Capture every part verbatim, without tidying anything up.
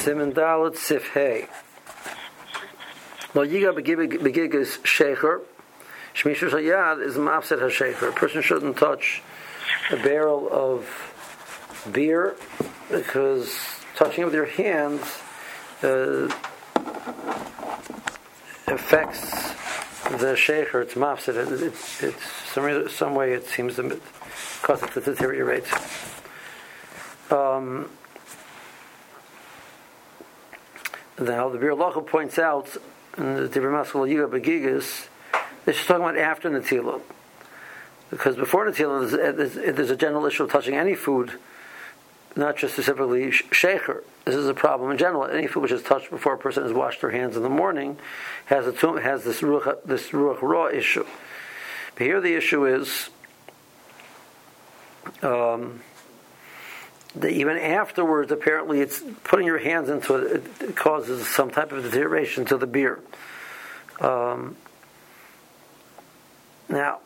Siman Dalet Sif Hey. Lo Yiga Begigas Shecher. Shmisha Shayad is Mafsed HaShecher. A person shouldn't touch a barrel of beer because touching it with your hands uh, affects the Shecher. It's Mafsed. It, it, it's some, some way it seems to cause it to deteriorate. Um, now the Bir Locha points out in the Dibur Maskal Yiga Begigas, this is talking about after Netilah, because before Netilah there's, there's, there's a general issue of touching any food, not just specifically shecher. This is a problem in general. Any food which is touched before a person has washed their hands in the morning has a has this ruach this ruach raw issue. But here the issue is. Um, that even afterwards, apparently, it's putting your hands into it, it causes some type of deterioration to the beer. Um, now,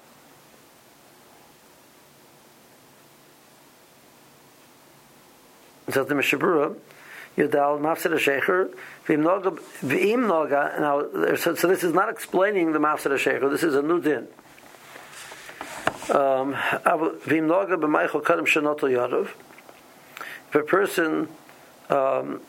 so the Mishabura, Yudal Mafsed HaShecher, V'im Noga. Now, so, so this is not explaining the Mafsed HaShecher. This is a new din. V'im Noga b'Meichel Kadam Shenoto Yadav. If a person um,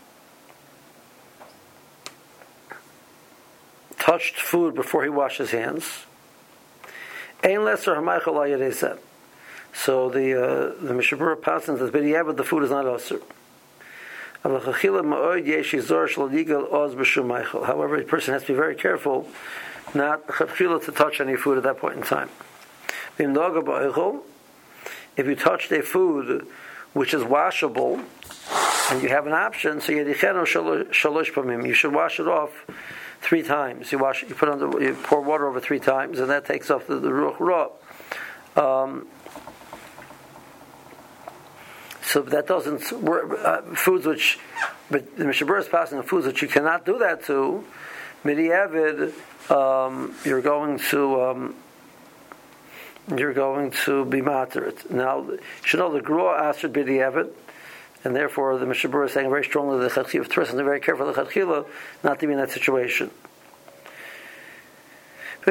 touched food before he washed his hands, ein lesser hamaychal ayadesem. So the uh, the Mishabura passes that b'diavad the food is not usher. However, a person has to be very careful not to touch any food at that point in time. If you touched a food which is washable, and you have an option, so you should wash it off three times. You wash, you put on the, you pour water over three times, and that takes off the, the ruach ra. Um, so that doesn't uh, foods which, but the Mishabura is passing on foods which you cannot do that to. Midiavid, um, you're going to. Um, You're going to be materit. Now, you should know the Grua asked be the Evid, and therefore the Mishabura is saying very strongly that the Chachila of Tris, and they're very careful the Chachila not to be in that situation. A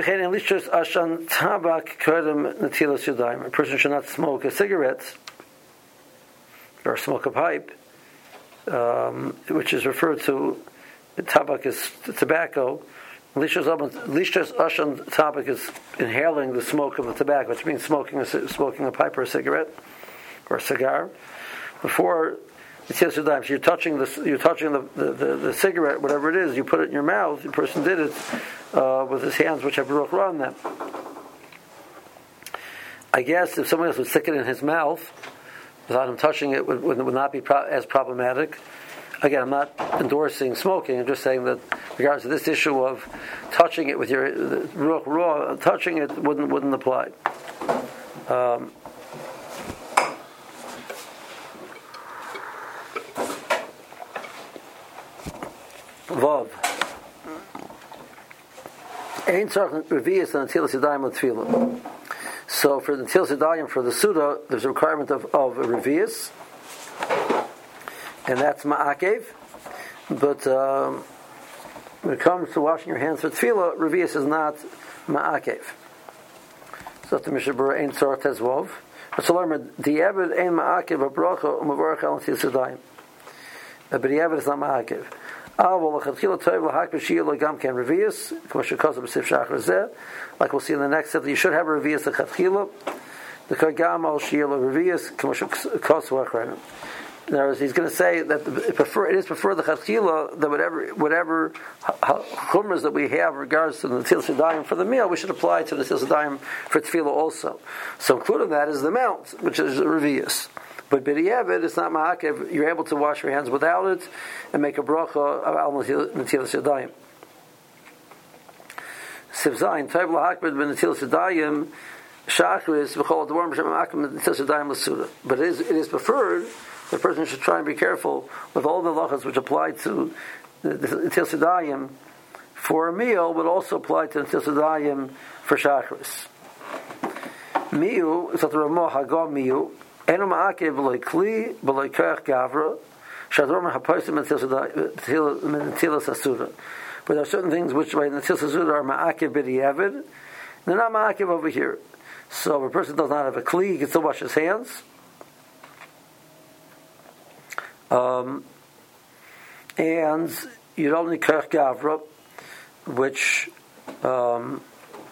person should not smoke a cigarette or smoke a pipe, um, which is referred to. Tabak is tobacco. Lishas Ashan Tabak is inhaling the smoke of the tobacco, which means smoking a, smoking a pipe or a cigarette or a cigar. Before so you're touching the you're touching the, the, the, the cigarette, whatever it is, you put it in your mouth. The person did it uh, with his hands, which have ruach ra on them. I guess if someone else would stick it in his mouth without him touching it, would, would, would not be pro- as problematic. Again, I'm not endorsing smoking. I'm just saying that, regards to this issue of touching it with your ruach raw, touching it wouldn't wouldn't apply. Um, Vav. Ein tzarich revius and netilas yadayim l'tefillah. So for the netilas yadayim for the Suda, there's a requirement of of a revius. And that's ma'akev. But um, when it comes to washing your hands for tefillah, revius is not ma'akev. So the Mishabura ain't tzorah tezvov. But so learn di'eved ain't ma'akev abracha u'mavarach al netilas yadayim. But di'eved is not ma'akev. Like we'll see in the next step, you should have a revius the chatchila. The kagam al shiel revius k'moshu. In other words, he's going to say that it, prefer, it is preferred the chatchila that whatever whatever chumras that we have in regards to the netilas yadayim for the meal, we should apply to the netilas yadayim for tefillah also. So included in that is the mount, which is a revius. But b'di'evid, it's not ma'akev. You're able to wash your hands without it and make a bracha al netilas yadayim. Siv zayin tayv lahakbid b'netilas yadayim shachris v'chol advarim b'shem ma'akev netilas yadayim l'suda. But it is it is preferred. The person should try and be careful with all the lachas which apply to the netilas yadayim for a meal, but also apply to netilas yadayim for shachris. Miu is at the Ramah Hagam miu. Enu ma'akev b'loi kli b'loi koach gavra But there are certain things which by Netilas Hasuda are ma'akiv b'di'evid. They're not ma'akiv over here. So if a person does not have a kli, he can still wash his hands. Um, and you don't need kerch gavra, which, um,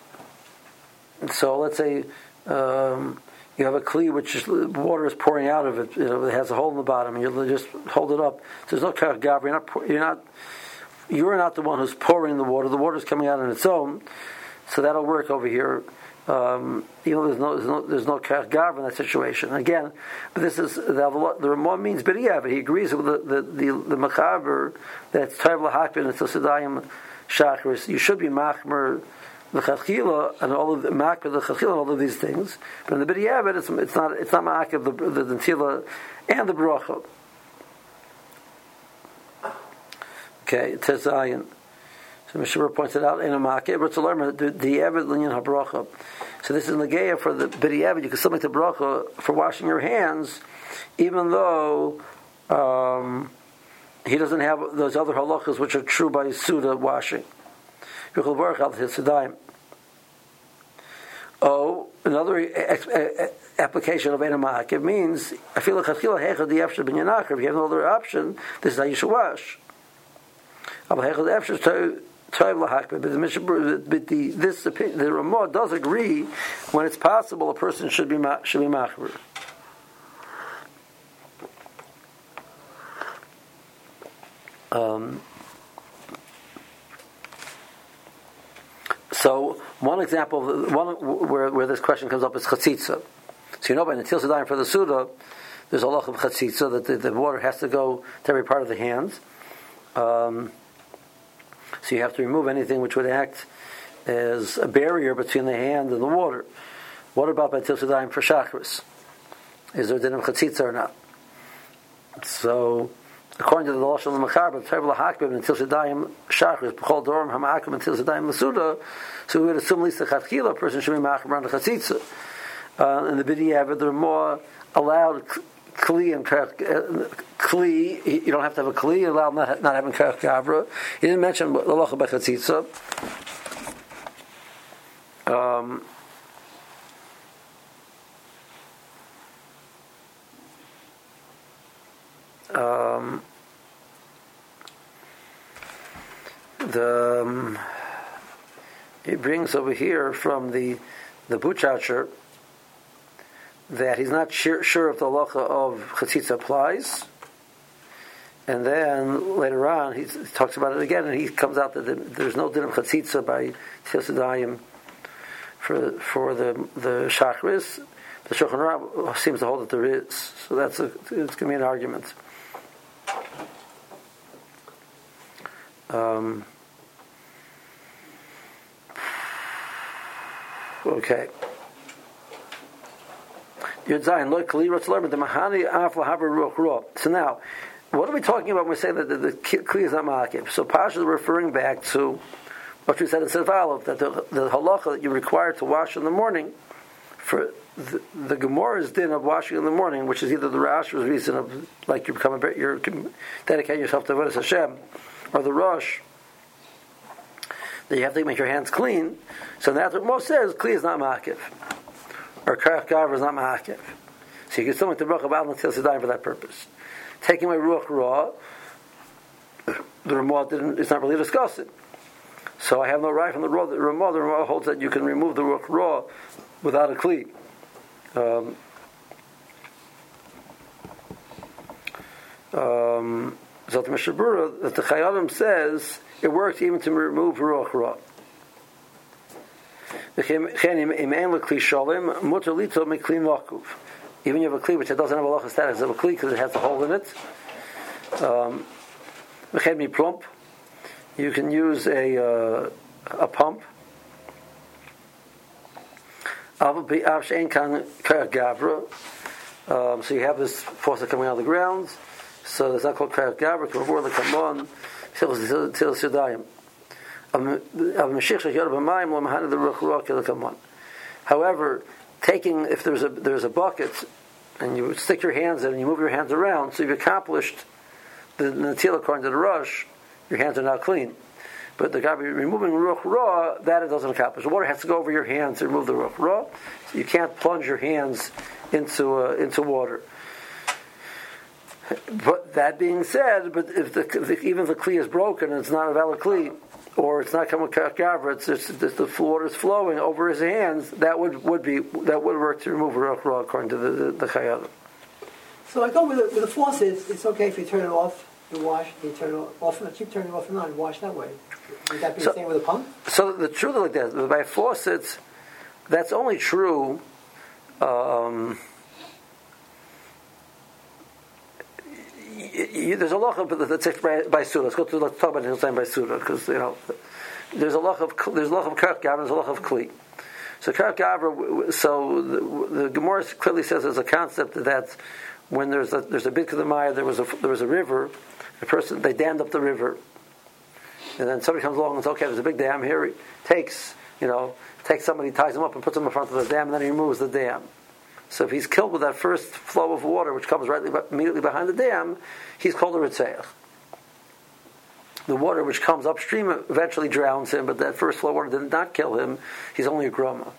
so let's say um, you have a kli which is, water is pouring out of it, you know, it has a hole in the bottom, and you just hold it up. So there's no kerch gavra. You're not, you're not, you're not the one who's pouring the water. The water is coming out on its own. So that'll work over here. Um, you know, there's no, there's no, there's no kerch gavra in that situation. Again, but this is the the Ramah means b'di'evid. He agrees with the the the, the Mechaber that Tov lahakbid and Tzadayim Shachris. You should be machmer the chachila and all of the machmer the chachila and all of these things. But in the b'di'evid, it's it's not it's not ma'akev the the, the tefillah and the bracha. Okay, Tezayin. So Mishra pointed out in a ma'akev, but to learn the b'di'evid linyan habracha. So this is Nageya for the b'di'evid. You can still make the bracha for washing your hands, even though um, he doesn't have those other halachas which are true by Suda washing. Oh, another ex- application of Ein Ma'akev means I feel like if you have no other option, this is how you should wash. But the but the this the Ramah does agree when it's possible a person should be should be machmer. Um, so one example, one where where this question comes up is chatzitza. So you know by Netilas Yadayim for the Suda, there's a lot of chatzitza that the, the water has to go to every part of the hands. Um, So you have to remove anything which would act as a barrier between the hand and the water. What about by Netilas Yadayim for Shachris? Is there din of chatzitza or not? So, according to the Lashon of the Mechaber, Tov lahakbid and Netilas Yadayim Shachris, b'chol dorim hama'akim and Netilas Yadayim l'suda, so we would assume at least the chatchila person should be ma'akim around the chatzitza. Uh, in the b'di'evid, they're more allowed kli and kli. You don't have to have a kli. You're allowed not, not having kerch gavra. He didn't mention the halacha by chatzitza. Um, um, the um, he brings over here from the the Buchacher that he's not sure, sure if the halacha of chatzitza applies, and then later on he talks about it again, and he comes out that there's no din of chatzitza by Netilas Yadayim for for the the shachris. The Shulchan Aruch seems to hold that there is, so that's a, it's going to be an argument. Um, okay. So now, what are we talking about when we say that the, the kli is not ma'akev? So Pasha is referring back to what we said in Seif Aleph, that the, the halacha that you're required to wash in the morning, for the, the Gemara's din of washing in the morning, which is either the Rasha's reason of like you become a bit, you're dedicating yourself to Avodas Hashem, or the Rosh, that you have to make your hands clean. So that's what Moshe says, kli is not ma'akev. Or kerch gavra is not ma'akev. So you can still make the bracha about Netilas Yadayim for that purpose. Taking away ruach ra, the Ramah didn't. It's not really discussing. So I have no right from the Ramah. The Ramah, the Ramah holds that you can remove the ruach ra without a kli. Um, um, Zot Mishabura, that the Chayalim says it works even to remove ruach ra. Even you have a kli which doesn't have a halacha status of a kli because it has a hole in it. Um, you can use a uh, a pump. Um, so you have this faucet coming out of the ground. So it's not called kerch gavra. Before the kamon, Netilas Yadayim. However, taking if there's a there's a bucket and you stick your hands in and you move your hands around, so you've accomplished the Natil, according to the Rosh, your hands are now clean. But the Gabi removing Ruach Ra, that it doesn't accomplish. The water has to go over your hands to remove the Ruach Ra. So you can't plunge your hands into uh, into water. But that being said, but if the, the, even if the kli is broken and it's not a valid kli, or it's not coming with gavra, it's just, just the water is flowing over his hands, that would, would be that would work to remove Ruach Ra according to the the, the Chayyim. So I go with the, with the faucet. It's okay if you turn it off, you wash, you turn it off, and keep turning it off and on, and wash that way. Would that be so, the same with a pump? So the truth like that, by faucets, that's only true. Um, you, you, there's a lot of let's say by, by Suda. Let's go to let's talk about Hilzayim by Suda because you know there's a lot of there's a lot of Karach Gavra, there's a lot of Kli. So Karach Gavra, so the, the Gemara clearly says there's a concept that when there's a there's a big Kedemaya, there was a there was a river, a person they dammed up the river. And then somebody comes along and says, okay, there's a big dam here. He takes, you know, takes somebody, ties him up and puts him in front of the dam, and then he removes the dam. So if he's killed with that first flow of water, which comes right immediately behind the dam, he's called a Ritzeach. The water which comes upstream eventually drowns him, but that first flow of water did not kill him. He's only a Groma.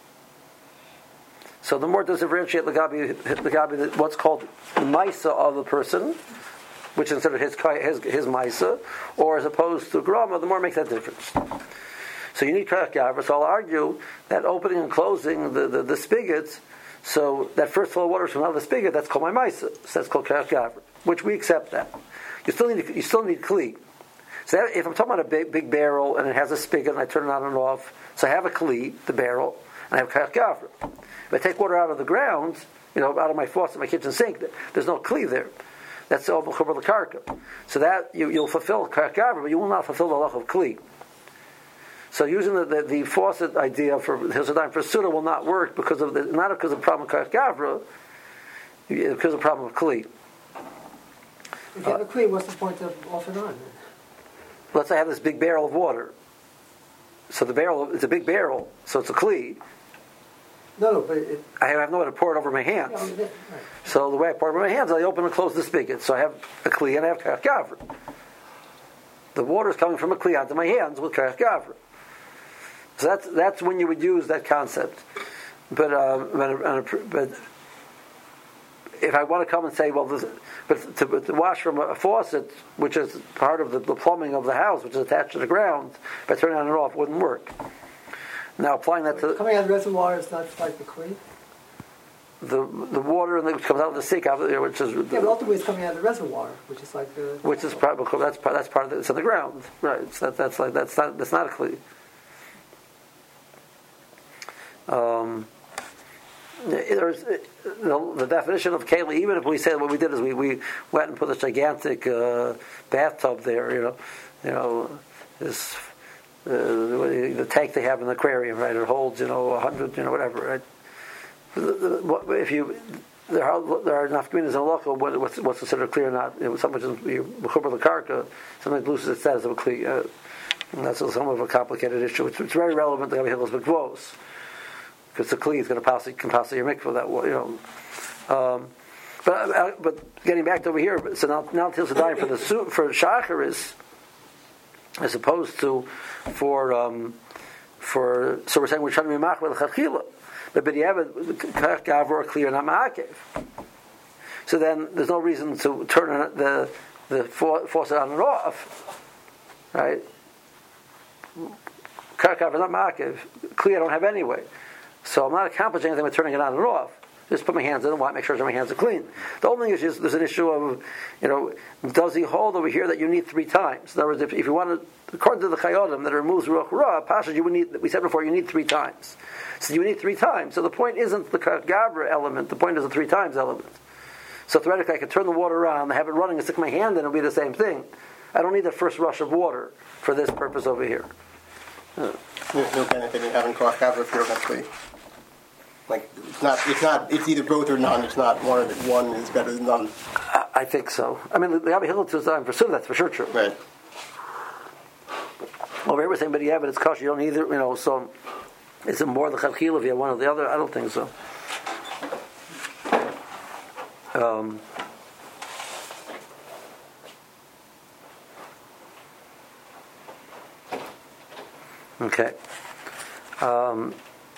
So the more it does differentiate the Gabi, the Gabi, what's called the Maisa of the person, which is considered his his his Maisa, or as opposed to Groma, the more it makes that difference. So you need Karach Gavra. So I'll argue that opening and closing the, the, the spigots, so that first flow of water is from out of the spigot, that's called my Maisa. So that's called Karach Gavra, which we accept that. You still need you still need Kli. So that, if I'm talking about a big, big barrel and it has a spigot and I turn it on and off, so I have a Kli, the barrel, and I have Karach Gavra. If I take water out of the ground, you know, out of my faucet, my kitchen sink, there's no Kli there. That's all Mechubar L'Karka. So that you, you'll fulfill Karach Gavra, but you will not fulfill the halach of Kli. So using the, the, the faucet idea for Hilzadayim for Suda will not work because of the, not because of the problem of Karach Gavra, because of the problem of Kli. If you have a Kli, what's the point of off and on? Let's say I have this big barrel of water. So the barrel, it's a big barrel, so it's a Kli. No, no, but it, I have nowhere to pour it over my hands. Yeah, right. So the way I pour it over my hands, I open and close the spigot. So I have a Kli and I have Karach Gavra. The water is coming from a Kli onto my hands with Karach Gavra. So that's that's when you would use that concept. But uh, but, but if I want to come and say, well, this, but to, to wash from a faucet, which is part of the, the plumbing of the house, which is attached to the ground, if I turn it on and off, wouldn't work. Now applying that to coming out of the reservoir is not like the Kli. The the water which comes out of the sink, out of there, which is yeah, but ultimately it's coming out of the reservoir, which is like the which is probably that's part that's part of the, it's on the ground, right? So that, that's like that's not that's not a Kli. Um, there's the, the definition of keli. Even if we say what we did is we, we went and put this gigantic uh, bathtub there, you know, you know this. Uh, the, the tank they have in the aquarium, right? It holds, you know, a hundred, you know, whatever, right? The, the, if you there are there are enough communities in halacha what, what's what's considered clear or not. You know, something mechubar l'karka, something loses its status of a kli. Uh, and that's some of a complicated issue. It's, it's very relevant to Gabi Hil's mikvos because the kli is going to pass can pass your mikvah that way, you know. Um, but uh, but getting back to over here, so now now Til's dying for the for shacharis. As opposed to for um, for so we're saying we're trying to be machmir l'chachila, but but you have a Karach Gavra clear not ma'akev. So then there's no reason to turn the the faucet on and off, right? Karach Gavra not ma'akev, clear I don't have anyway, so I'm not accomplishing anything by turning it on and off. Just put my hands in and watch, make sure my hands are clean. The only thing is just, there's an issue of, you know, does he hold over here that you need three times? In other words, if, if you want to, according to the Chayodim that removes Ruach Ra, Pasha, you would need, we said before, you need three times. So you need three times. So the point isn't the Gabra element, the point is the three times element. So theoretically, I could turn the water on, have it running, and stick my hand in, it'll be the same thing. I don't need the first rush of water for this purpose over here. Uh, There's no benefit in having Karach Gavra if you don't have three. Like it's not, it's not, it's either both or none. It's not one. One is better than none. I, I think so. I mean, the Gabi Hillel is designed for Suda. That's for sure true. Right. Over here we're saying, but yeah, but it's kosher. You don't either. You know, so is it more the chachil if you have one or the other? I don't think so. Um. Okay. Um,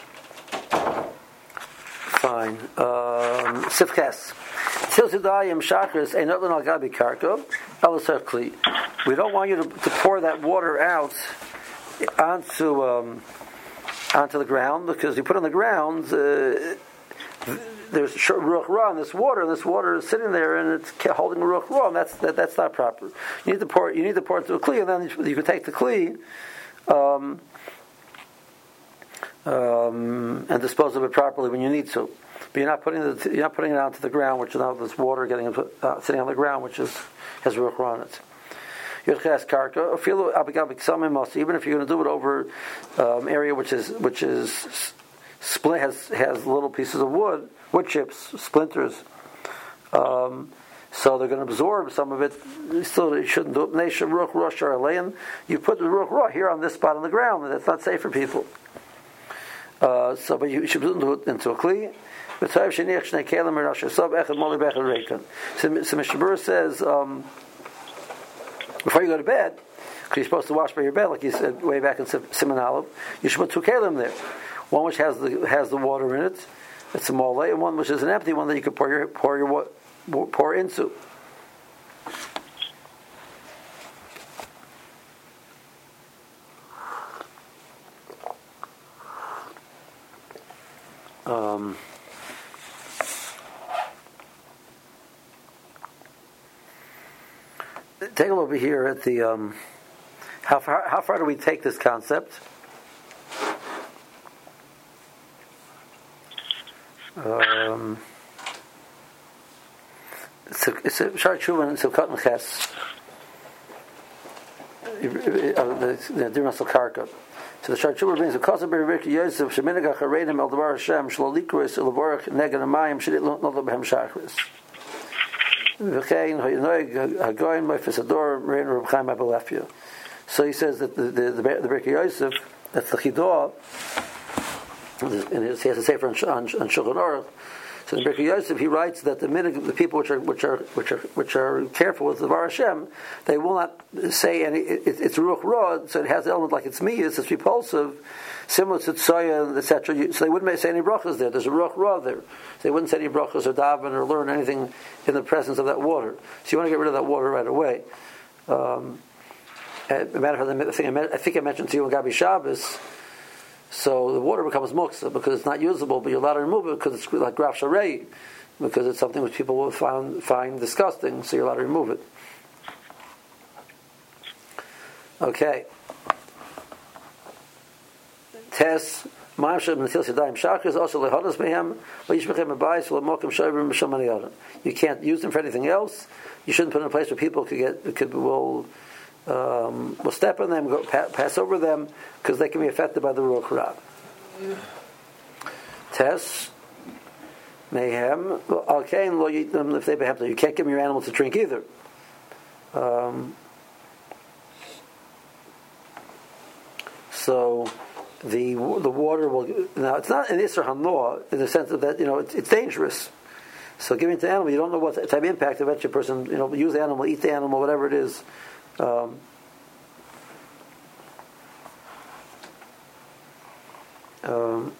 fine. Um, Sifches. Tilzidayim Shakris ain't nothing al gabi karka. We don't want you to, to pour that water out onto um, onto the ground, because you put it on the ground, uh, there's ruach ra in this water, and this water is sitting there and it's holding ruach ra, and that's that, that's not proper. You need to pour you need to pour it into a kli, and then you, you can take the kli um, um, and dispose of it properly when you need to. But you're not putting the, you're not putting it onto the ground, which is now this water getting uh, sitting on the ground, which is has ruach ra on it. Even if you're going to do it over um, area which is which is split has has little pieces of wood, wood chips, splinters. Um, so they're going to absorb some of it. Still, you shouldn't do it. You put the ruach ra here on this spot on the ground, and that's not safe for people. Uh, so, but you should do it into a kli. So, so Mishabur says. Um, Before you go to bed, because you're supposed to wash by your bed, like you said way back in Siman Aleph, you should put two kelim there. One which has the has the water in it, it's a mole, and one which is an empty one that you can pour your pour your pour into. Um. Take a look over here at the um, how far how far do we take this concept? Um, it's a it's a Shar Tshuva and Sivkat and Ches. The Dirmasal Karka. So the Shar Tshuva brings a Kosa Beribik Yosef Sheminagach Haredim El Devar Hashem Shlolikris Elaborach Negan Amayim Shedit Not Behem Shachris. So he says that the the, the, the Birkei Yosef, that's the Chidah, and he has a sefer on, on, on Shulchan Aruch. So in Birkei Yosef, he writes that the minig, the people which are which are which are which are careful with the Var Hashem, they will not say any. It, it's ruach ra, so it has the element like it's miyas, it's repulsive, similar to tzoya, et cetera. So they wouldn't say any brachas there. There's a ruach ra there. So they wouldn't say any brachas or daven or learn anything in the presence of that water. So you want to get rid of that water right away. Um, as a matter of fact, I think I, I think I mentioned to you on Gabi Shabbos. So the water becomes muksa because it's not usable, but you're allowed to remove it because it's like graf sharei, because it's something which people will find find disgusting. So you're allowed to remove it. Okay. Tes ma'ashem netil sedayim shakris also lehodas mehem v'yishmechem abayis v'lemokim shovrim b'shamaniyadam. You can't use them for anything else. You shouldn't put them in a place where people could get could will. Um, will step on them, go pa- pass over them, because they can be affected by the ruach ra. Tes, mayhem, okay, and eat them if they behave. You can't give your animal to drink either. Um, so the the water will now. It's not an isser hanoah in the sense of that you know it's, it's dangerous. So giving it to the animal, you don't know what type of impact eventually a person you know use the animal, eat the animal, whatever it is. Um, um,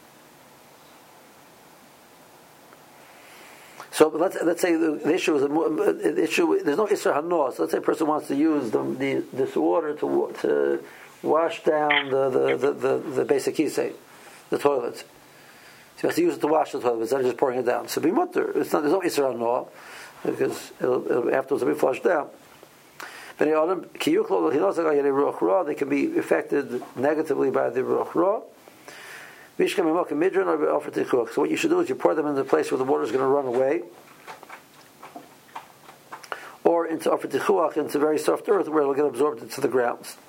so let's let's say the, the issue is a, the issue. There's no isser hanoah. So let's say a person wants to use the, the this water to to wash down the the, the, the, the basic kisei, the toilet. So he has to use it to wash the toilet instead of just pouring it down. So be mutter. It's not. There's no isser hanoah because it'll, it'll, afterwards it'll be flushed down. They can be affected negatively by the ruach ra. So what you should do is you pour them in the place where the water is going to run away, or into offer tichuach, into very soft earth where it will get absorbed into the grounds.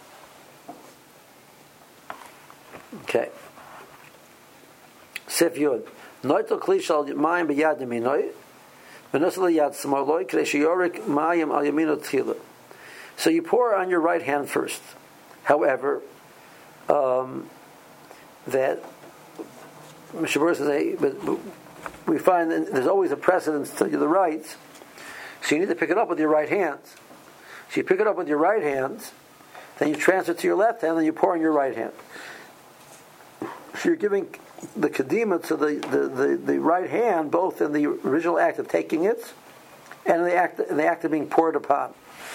Okay. Sif Yud. Noitel kli shal mayim b'yad yaminoi, v'nosel yad smaloi k'dei sheyorik mayim al yamino tchila. So you pour on your right hand first. However, um, that Mishabur says, hey, but we find that there's always a precedence to the right. So you need to pick it up with your right hand. So you pick it up with your right hand. then you transfer to your left hand, and you pour in your right hand. So you're giving the kadima to the, the, the, the right hand, both in the original act of taking it and in the act, in the act of being poured upon.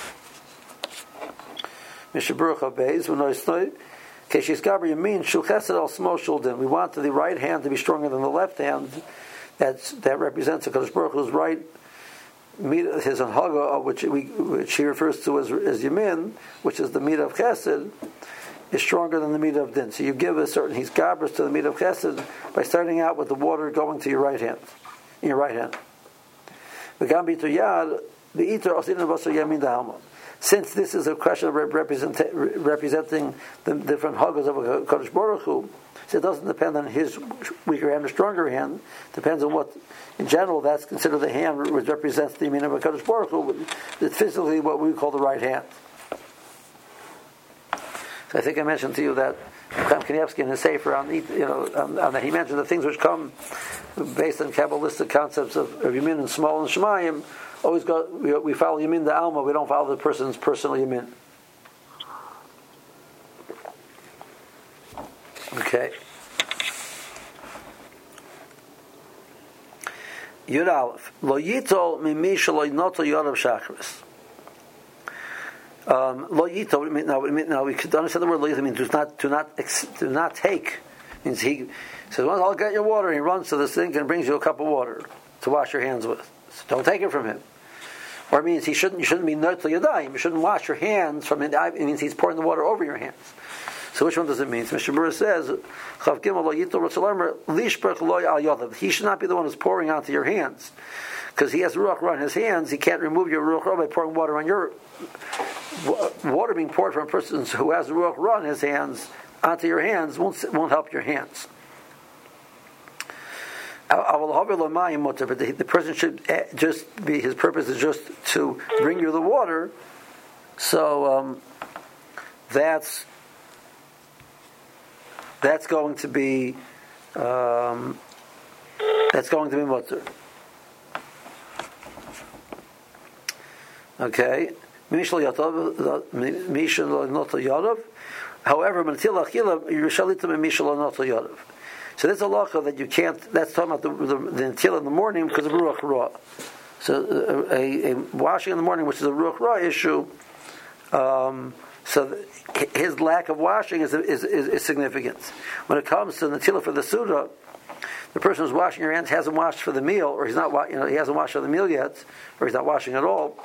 Mishaburuch Abeis, V'noisnoi, Keshi's Gaber Yamin, Shul Chesed al Smo Shuldin. We want the right hand to be stronger than the left hand. That's, that represents HaKadosh Baruch Hu's right, his Anhaga, which, we, which he refers to as, as Yamin, which is the Midah of Chesed, is stronger than the Midah of Din. So you give a certain, he's Gabers to the Midah of Chesed by starting out with the water going to your right hand, in your right hand. Since this is a question of represent, representing the different Hagas of a Kadosh Baruch Hu, so it doesn't depend on his weaker hand or stronger hand. It depends on what, in general, that's considered the hand which represents the Yamin of a Kadosh Baruch Hu. It's physically what we call the right hand. So I think I mentioned to you that Chaim Kanievsky in his Sefer on, you know, on, on that he mentioned the things which come based on Kabbalistic concepts of, of Yamin and Small and Shemayim. Always go, we, we follow Yamin the Alma, we don't follow the person's personal Yamin. Okay. Yud Aleph. Lo yitol mimi shelo yinoto yodav shachris. Um, lo yitol. Now, now we could understand the word lo yitol means do not, do not, do not take. Means he says, "Well, I'll get your water." And he runs to the sink and brings you a cup of water to wash your hands with. So don't take it from him. Or it means he shouldn't. You shouldn't be notel yadayim. You shouldn't wash your hands from it. It means he's pouring the water over your hands. So which one does it mean? So Mishnah Berurah says, Chav Gimel lo yitol rotzelamer lishberch loy al yodav. He should not be the one who's pouring onto your hands, because he has ruach ra in his hands. He can't remove your ruach ra by pouring water on your water being poured from a person who has ruach ra in his hands onto your hands won't won't help your hands. But the person should just be, his purpose is just to bring you the water. So um, that's that's going to be um, that's going to be mutter. Okay. However, so there's a lacha that you can't. That's talking about the the, the until in the morning because of ruach ra. So a, a washing in the morning, which is a ruach ra issue. Um, so his lack of washing is, is is is significant. When it comes to the tila for the suda, the person who's washing your hands hasn't washed for the meal, or he's not, you know, he hasn't washed for the meal yet, or he's not washing at all.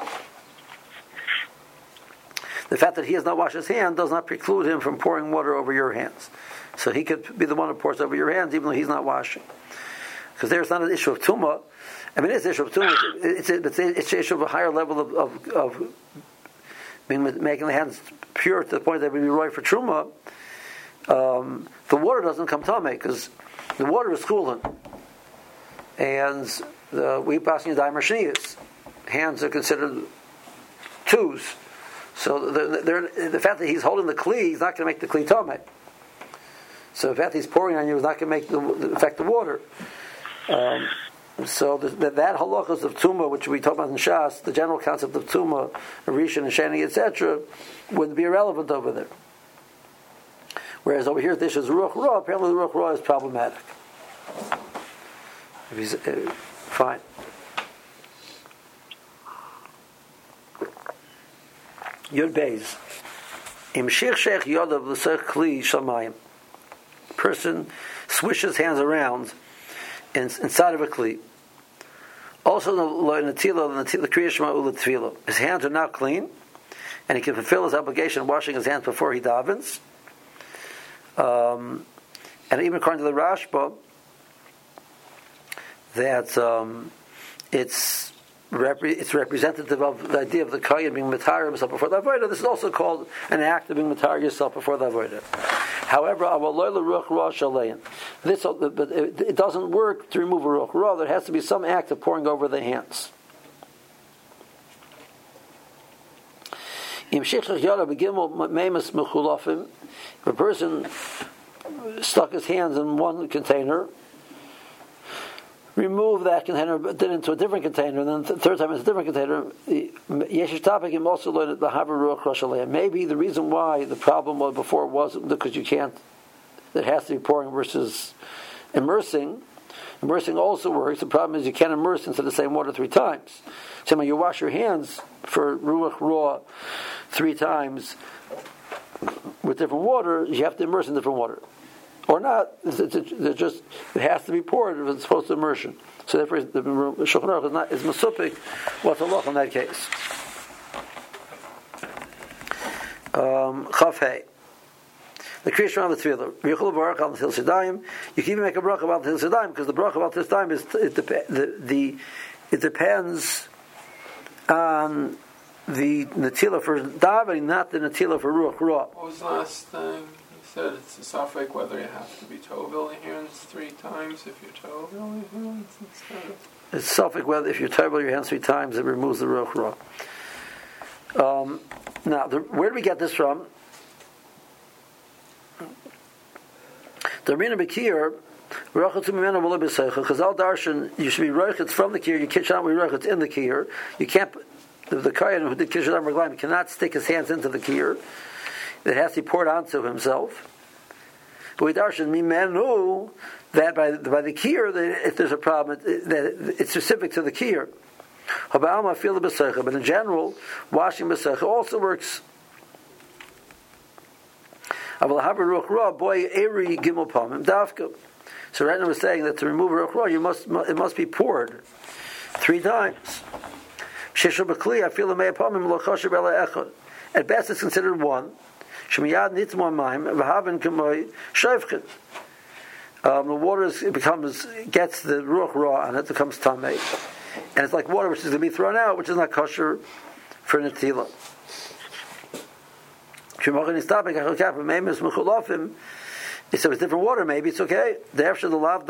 The fact that he has not washed his hand does not preclude him from pouring water over your hands. So he could be the one who pours over your hands, even though he's not washing. Because there's not an issue of tumah. I mean, it's an issue of tumah. It's, it's, it's an issue of a higher level of, of, of being, making the hands pure to the point that it would be right for truma. Um, the water doesn't come tameh because the water is chulin, and the, we passing daim shniyos. Hands are considered twos. So the, the fact that he's holding the kli, he's not going to make the kli tameh. So the fact that he's pouring on you is not going to make the affect the water. Um, so the, the, that halachas of tumah, which we talk about in Shas, the general concept of tumah, rishon and sheni, et cetera, would be irrelevant over there. Whereas over here, this is ruach ra. Apparently, the ruach ra is problematic. If he's uh, fine. Yud Beis. Imshich sheikh yodav l'sech kli shamayim. Person swishes hands around in, inside of a kli. Also, the natila, the kriya shema ula tefillah. His hands are now clean, and he can fulfill his obligation of washing his hands before he davens. Um, and even according to the Rashba, that um, it's repre- it's representative of the idea of the kohen being matar himself before the avodah. This is also called an act of being matar yourself before the avodah. However, this but it doesn't work to remove a ruach ra. There has to be some act of pouring over the hands. If a person stuck his hands in one container, remove that container, put it into a different container, and then the third time it's a different container. Yeshish topic him also learned the haber ruach rosh. Maybe the reason why the problem was before wasn't because you can't. It has to be pouring versus immersing. Immersing also works. The problem is you can't immerse into the same water three times. So when you wash your hands for ruach raw three times with different water, you have to immerse in different water. Or not, it's, it's, it's just, it has to be poured if it's supposed to immersion. So therefore, the Shulchan Aruch is not is masupik what's the halach in that case. Um, Chaf the creation of the tefillah. Yichul baruch al Netilas Yadayim. You can even make a bracha about Netilas Yadayim because the bracha about Netilas Yadayim is it, dep- the, the it depends on the Netilah for davening, not the Netilah for ruach ra. What was the last thing? Said it's a suffix whether you have to be tovel your hands three times if you're tovel your hands instead of... It's suffix whether if you tovel your hands three times it removes the ruach ra. Um, now, the, where do we get this from? The Ramina Bekir, Chazal Darshan, you should be roichet from the kir. You can't be roichet in the kir. You can't. The, the kohen who did kishadam reglaim cannot stick his hands into the kir. It has to be poured onto himself. But we darshan mimenu that by by the kir, that if there's a problem, it, that it's specific to the kir. But in general, washing b'secha also works. So right now we're saying that to remove ruach ra, you must it must be poured three times. At best, it's considered one. Um, the water is, it becomes gets the ruach ra and it becomes tamei, and it's like water which is going to be thrown out, which is not kosher for netilah. So it's different water, maybe it's okay. Is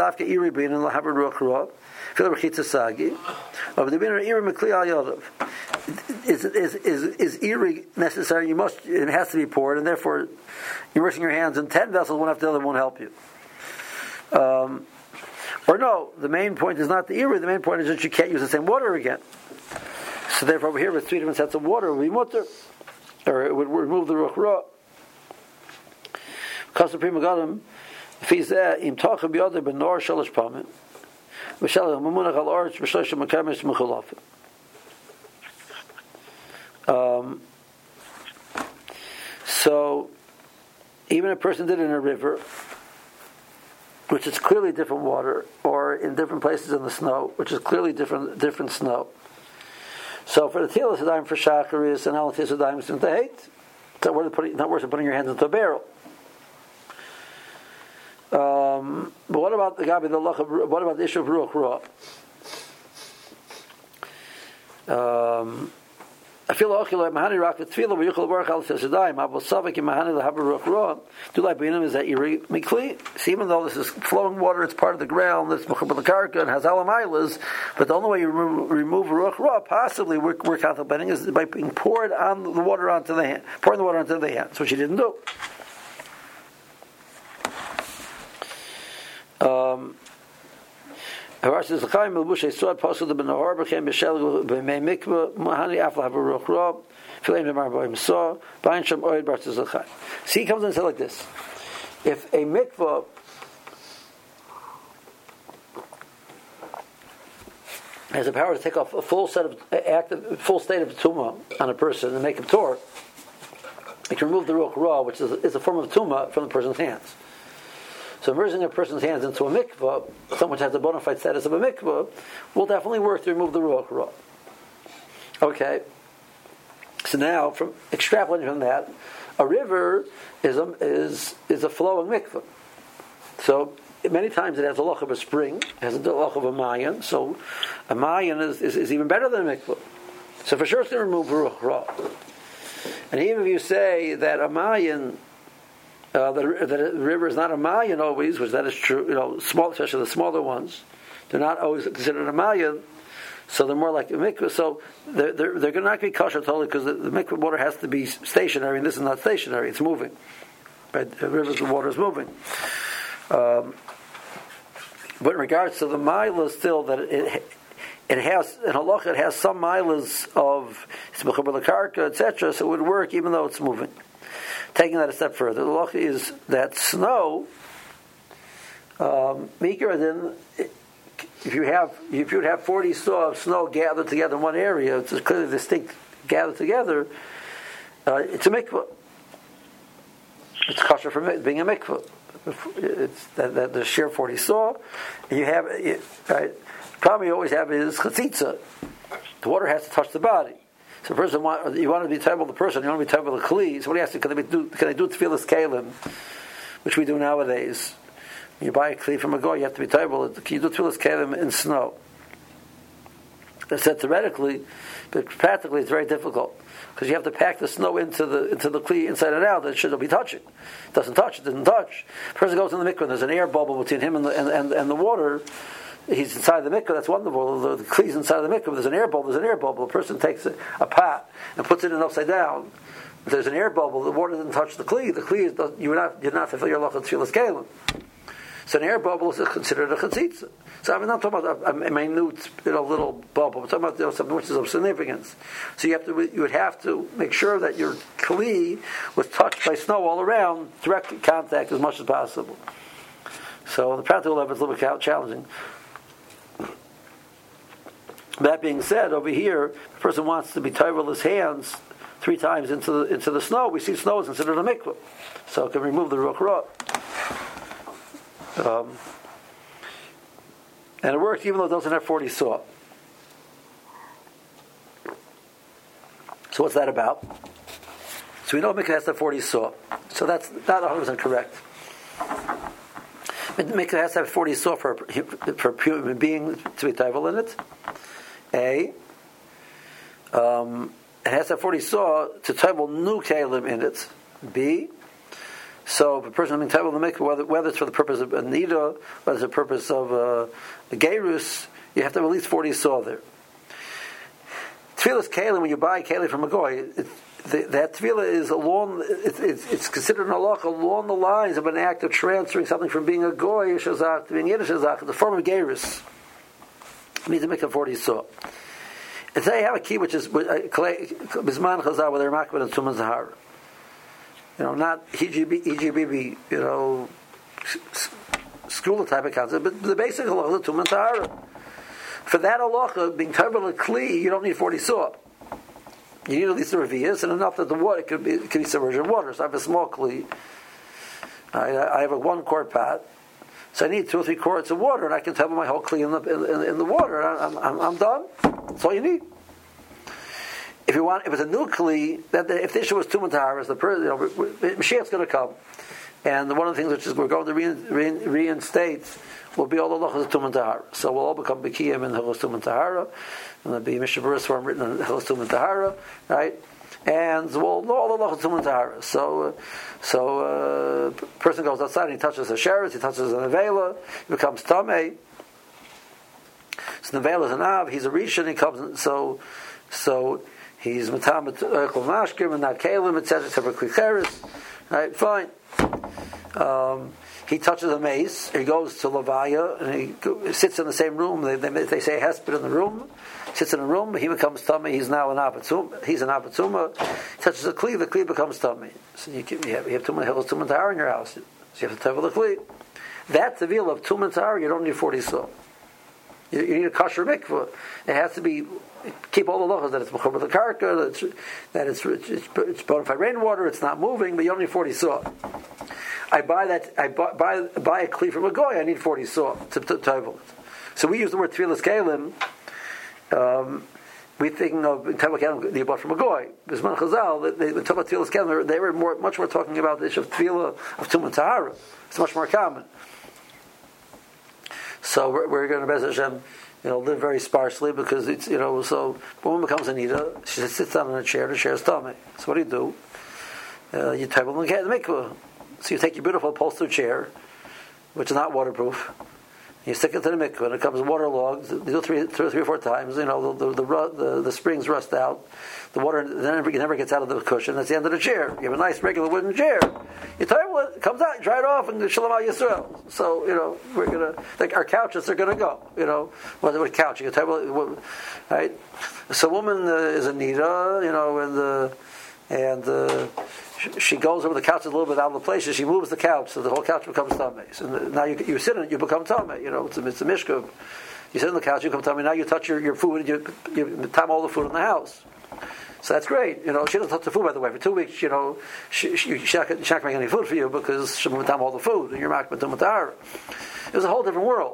is is is iri necessary? You must. It has to be poured, and therefore, you're washing your hands in ten vessels, one after the other, won't help you. Um, or no, the main point is not the iri. The main point is that you can't use the same water again. So therefore, over here with three different sets of water, it would be mutter, or it would remove the ruach ra. Because the prima gadam, if he's there, im tacha b'yodeh b'nor shalosh pamim, v'shalach mamunach al arch v'shlosh makamis mechulafim. Um, so, even a person did it in a river, which is clearly different water, or in different places in the snow, which is clearly different different snow. So, for the Netilas Yadayim for Shacharis and Al Netilas Yadayim since they hate, it's not worth putting, not worth putting your hands into a barrel. Um, but what about the Gabi the Lach? What about the issue of ruach ra? Um. I feel okay like mahani rock with tefillah, but yuchal baruch al tzedaim. Abel savik in mahani lehaber ruach ra. Do like beinam is that iri mikli. See, even though this is flowing water, it's part of the ground. It's mechubar l'karka and has alamaylas. But the only way you remove, remove ruach ra, possibly we're, we're contemplating, is by being poured on the water onto the hand, pouring the water onto the hand. That's what she didn't do. Um. However, says L'chaim Melbush Sword Pasuk the Benahor became Bishel B'mei Mikvah Mahani Afla Have a Ruach Ra Fileim Demar Boim Saw Bain Shem Oid Bar Tzis L'chaim. See, he comes and says like this: if a mikvah has the power to take off a full set of active, full state of tumah on a person and make him tor, it can remove the ruach ra, which is, is a form of tumah, from the person's hands. So immersing a person's hands into a mikvah, someone who has the bona fide status of a mikvah, will definitely work to remove the ruach ra. Okay. So now, from extrapolating from that, a river is a, is is a flowing mikvah. So many times it has a loch of a spring, it has a loch of a mayan. So a mayan is, is, is even better than a mikvah. So for sure it's going to remove ruach ra. And even if you say that a mayan, Uh, that, that the river is not a mayan always, which that is true, you know, small, especially the smaller ones, they're not always considered a mayan, so they're more like a mikvah. So they're, they're, they're going to not be kosher totally because the, the mikvah water has to be stationary, and this is not stationary, it's moving. Right? The river's water is moving. Um, but in regards to the milah, still that it it has in halacha it has some milas of it's mechubar l'karka, et cetera. So it would work even though it's moving. Taking that a step further, the halacha is that snow, um, mikra then. If you have, if you would have forty saw of snow gathered together in one area, it's clearly distinct, gathered together. Uh, it's a mikvah. It's kosher for being a mikvah. It's that, that the sheer forty saw, and you have it, right. The problem you always have is chatzitza. The water has to touch the body. So, the person want, you want to be table the person, you want to be table the kli. So, what do you have to? Can they do? Can they do tefillas kalim, which we do nowadays? You buy a kli from a goy, you have to be table. Can you do tefillas kalim in snow? They said theoretically, but practically it's very difficult because you have to pack the snow into the into the kli inside and out. It shouldn't be touching. It doesn't touch. It didn't touch. The person goes in the mikvah. And there's an air bubble between him and the and, and, and the water. He's inside the mikvah. That's wonderful. The, the kli's inside the mikvah. There's an air bubble. There's an air bubble. The person takes a, a pot and puts it in upside down. If there's an air bubble. The water doesn't touch the kli. The kli is you're not you're not fulfill your lachot tefillas kalim. So an air bubble is considered a chatzitza. So I'm not talking about a, a minute, you know, little bubble. I'm talking about you know, something which is of significance. So you have to, you would have to make sure that your kli was touched by snow all around, direct contact as much as possible. So on the practical level, it's a little bit challenging. That being said, over here, the person wants to be towel his hands three times into the into the snow. We see snow is considered a mikvah, so it can remove the ruach ra. Um, and it works even though it doesn't have forty saw. So what's that about? So we know mikvah has to have forty saw. So that's not one hundred percent correct. Mikvah has to have forty saw for for a human being to be taival in it. A. Um, it has to have forty saw to taival new kalim in it. B. So if a person being taival in the mikvah, whether, whether it's for the purpose of a nida, whether it's the purpose of uh, a gerus, you have to have at least forty saw there. Tefillas kalim, when you buy kalim from a goy, it, the, that tefillah is along. It, it, it's considered an halakha along the lines of an act of transferring something from being a goy shazak to being yiddish shazak, the form of gerus. It needs to make a forty saw. And today I have a key which is bisman chazar where they're makbid and tuman zahara. You know, not E G B, you know, school type of concept, but the basic halacha, tuman tahara. For that halacha, being tarbal a kli, you don't need forty saw. You need at least the revius, and enough that the water could be could be submerged in water. So I have a small kli. I, I have a one quart pot, so I need two or three quarts of water, and I can table my whole kli in the in, in the water. I'm, I'm I'm done. That's all you need. If you want, if it's a new kli, that the, if the issue was tuman taharas, the person, you know, Mashiach's going to come, and one of the things which is we're going to rein, rein, reinstate will be all the halachas of tuman tahara. So we'll all become bekiyim in halachas tuman tahara, and there'll be mishaburas form written in halachas tuman tahara, right? And we'll know all the halachas tuman tahara. So, uh, so uh, person goes outside and he touches a sheretz, he touches an avela, he becomes tamei. So the avela is an av, he's a rishon, he comes. So, so. He's matamet erkel mashkim and not kalim, et cetera, et cetera, klicheres. Right, fine. Um, he touches a mace. He goes to Levaya and he go, sits in the same room. They, they, they say hesped in the room. Sits in a room. He becomes tummy. He's now an abatzuma. He's an abatzuma. He touches a kli. The kli becomes tummy. So you, can, you have you have tuman hills, tuman tahara in your house. So you have to table the kli. That's the veil of tuman tahara. You don't need forty saw. You, you need a kosher mikvah. It has to be. Keep all the lachas that it's mechubar l'karka, that it's that it's it's, it's bona fide rainwater, it's not moving, but you only need forty saw. I buy that I buy buy, buy a kli from a goy. I need forty saw to to table it. So we use the word tefillas kalim. Um, we're thinking of tefillas kalim you bought from a goy. Bisman Chazal, they talk about tefillas kalim. They were more much more talking about the issue of tefillah of tuman tahara. It's much more common. So we're, we're going to Be'ez Hashem. You know, live very sparsely because it's, you know, so a woman becomes a nida, she sits down in a chair, the chair's tummy. So what do you do? Uh, you table the mikvah. So you take your beautiful upholstered chair, which is not waterproof, You stick it to the mikveh, and it comes waterlogged. You do three, three, three or four times. You know, the the, the the the springs rust out. The water never, never gets out of the cushion. That's the end of the chair. You have a nice regular wooden chair. You tell you what, it comes out, you dry it off, and Shalom Al Yisrael. So you know, we're gonna like our couches are gonna go. You know, what what couch? You can tell you what, right? So a woman uh, is a nida, you know, and the and. Uh, She goes over the couch a little bit out of the place, and she moves the couch, so the whole couch becomes tamei. So now you, you sit in it, you become tamei. You know, it's a, it's a mishkav. You sit on the couch, you become tamei. Now you touch your, your food, and you, you tam all the food in the house. So that's great. You know, she doesn't touch the food, by the way. For two weeks, you know, she, she, she's not going to make any food for you because she will tam all the food, and you're not going to matar. It was a whole different world.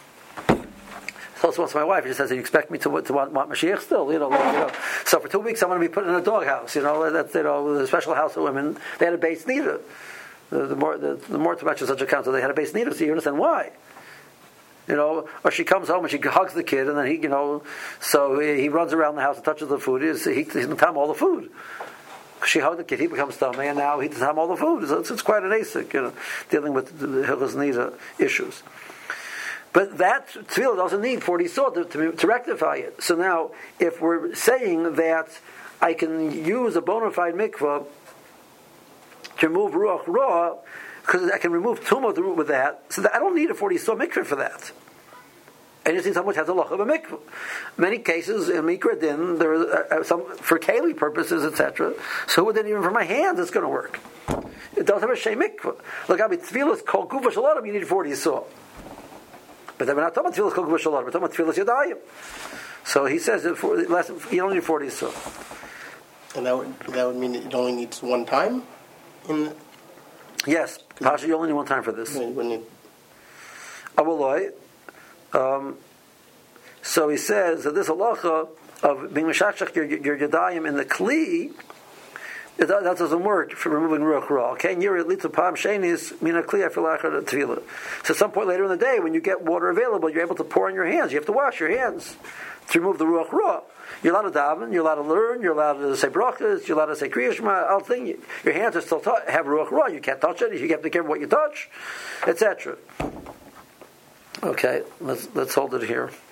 So once my wife, she says, "You expect me to, to want, want Mashiach still?" You know, like, you know. So for two weeks, I'm going to be put in a doghouse. You know, that's you know, the special house of women. They had a base nida. The, the more the, the more to mention such a council, they had a base nida. So you understand why? You know, or she comes home and she hugs the kid, and then he, you know, so he, he runs around the house and touches the food. He's he, he's tam all the food. She hugged the kid, he becomes tamei, and now he tam all the food. So it's, it's quite an asik, you know, dealing with the, the hilchos nida issues. But that tefillah doesn't need forty saw to, to, to rectify it. So now, if we're saying that I can use a bona fide mikvah to remove ruach ra, because I can remove tumah with that, so that I don't need a forty saw mikvah for that. And you see someone has a loch of a mikvah. Many cases in mikra din, there are uh, some for keli purposes, et cetera. So who then even for my hands it's going to work? It doesn't have a shem mikvah. Look, I mean, tefillah is called kuva shalom. You need forty saw. But then we're not talking about tefillas kol gvur shalom. We're talking about tefillas yadayim. So he says that for, less, you only need forty so. And that would that would mean that it only needs one time. In the, yes, Pasha, you only need one time for this. You wouldn't need. Avaloi. Um, so he says that this halacha of being meshachach your, your yadayim in the kli. That, that doesn't work for removing ruach ra. Okay, and you're at least a palm shenis mina kli afilachar tefillah. So at some point later in the day, when you get water available, you're able to pour on your hands. You have to wash your hands to remove the ruach ra. You're allowed to daven. You're allowed to learn. You're allowed to say brachas. You're allowed to say kriya shema. I'll think your hands are still t- have ruach ra. You can't touch it. You have to be careful what you touch, et cetera. Okay, let's let's hold it here.